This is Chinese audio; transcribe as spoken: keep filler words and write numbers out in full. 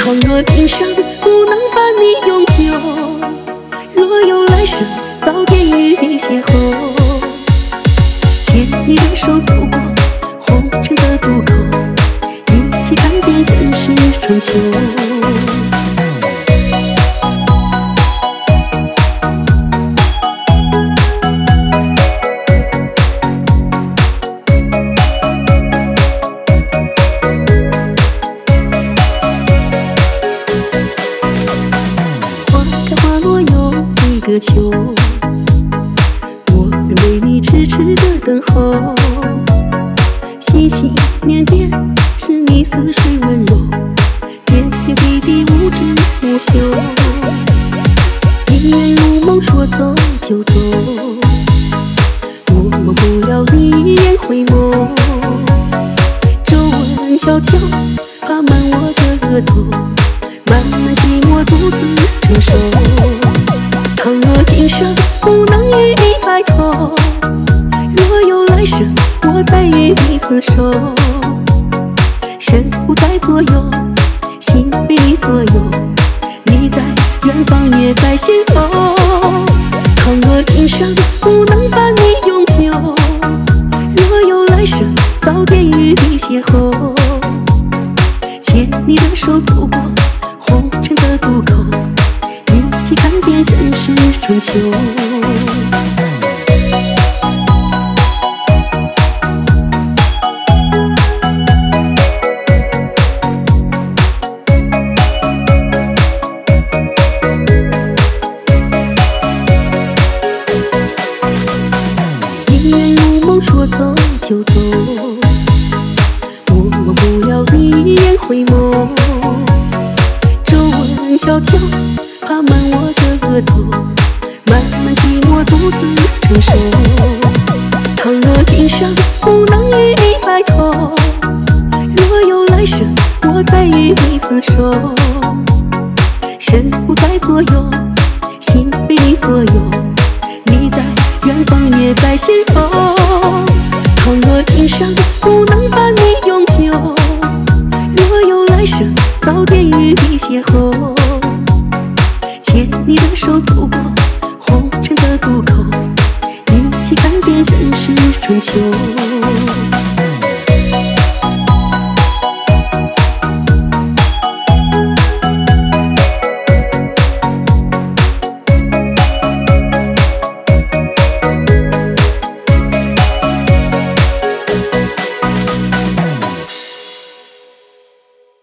倘若今生不能伴你永久，若有来生，早点与你邂逅。牵你的手走过红尘的渡口，一起看遍人世春秋。个秋，我愿为你痴痴的等候，心心念念是你似水温柔，点点滴滴无止无休。一眼如梦，说走就走，我忘不了你一眼回眸。皱纹悄悄爬满我的额头，慢慢寂寞独自承受。倘若今生不能与你白头，若有来生，我再与你厮守。人不在左右，心被你左右，你在远方也在心头。倘若今生不能伴你永久，若有来生，早点与你邂逅。牵你的手走过红尘的渡口，一起看遍人世春秋。一眼如梦，说走就走，我忘不了你一眼回眸。皱纹悄悄爬满我的额头，慢慢寂寞独自承受。倘若今生不能与你白头，若有来生，我再与你厮守。人不在左右，心被你左右，你在远方也在心头。倘若今生不能伴你永久，若有来生，早点与你邂逅。牵你的手走过红尘的渡口，一起看遍人世春秋。